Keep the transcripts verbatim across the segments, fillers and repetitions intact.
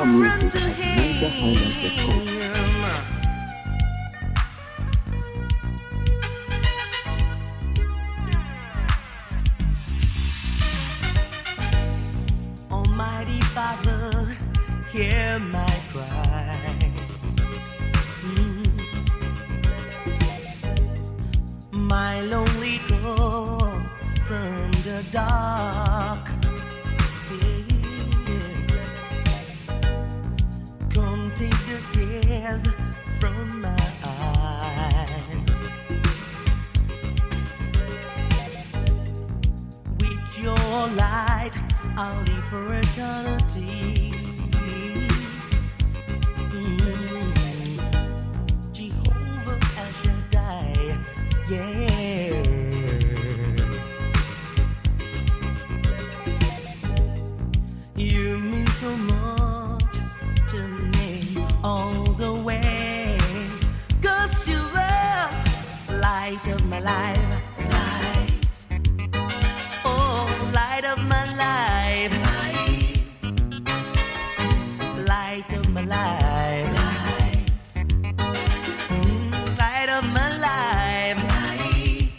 More music at niger highlife dot com. Almighty Father, hear my cry. Mm. My lonely call from the dark. Come take the tears from my eyes. With your light, I'll live for eternity. Mm. Jehovah El Shaddai, yeah. You mean so much to me all the way, 'cause you were light of my life, light, oh, light of my life, light, light of my life, light, mm, light of my life, light.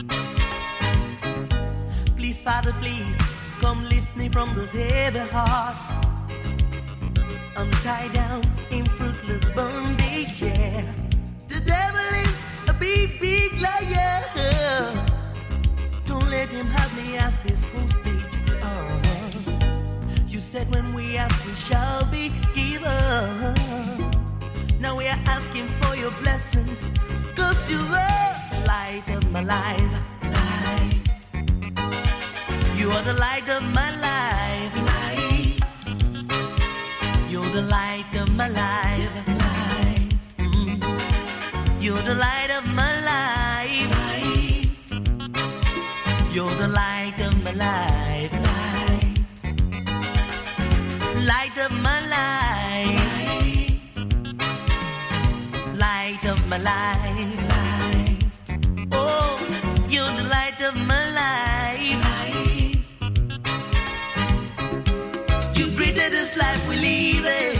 Please, Father, please, come lift me from this heavy heart. I'm tied down in fruitless bondage, yeah. The devil is a big, big liar. Don't let him have me as his hostage. Uh-huh. You said when we ask, we shall be given. Now we are asking for your blessings, 'cause you are the light of my life, light. You are the light of my life, light. You're the light of my life, light. Mm. You're the light of my life, light. You're the light of my life, light. Light of my life, light of my life, light. Oh, you're the light of my life, light. You created this life we live in.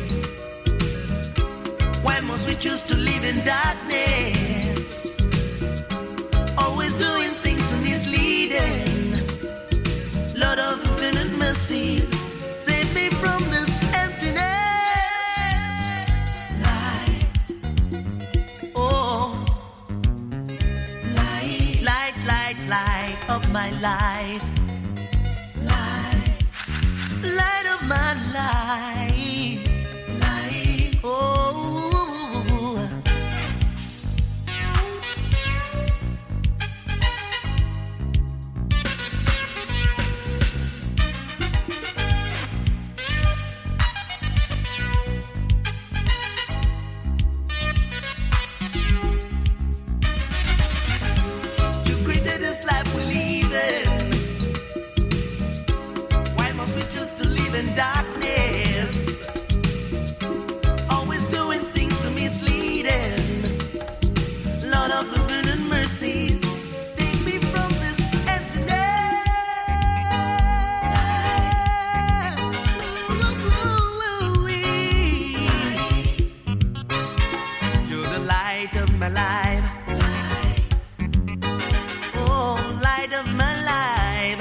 Why must we choose to live in darkness? Always doing things misleading. Lord of infinite mercies, save me from this emptiness. Light, oh, light, light, light, light of my life, light, light of my life, light, oh. Darkness, always doing things to misleading. Lord of infinite mercies, take me from this emptiness. You're the light of my life, oh, light of my life.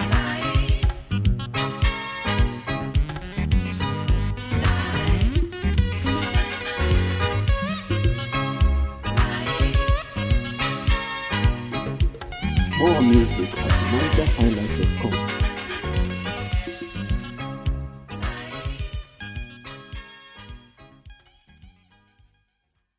More music at niger highlife dot com.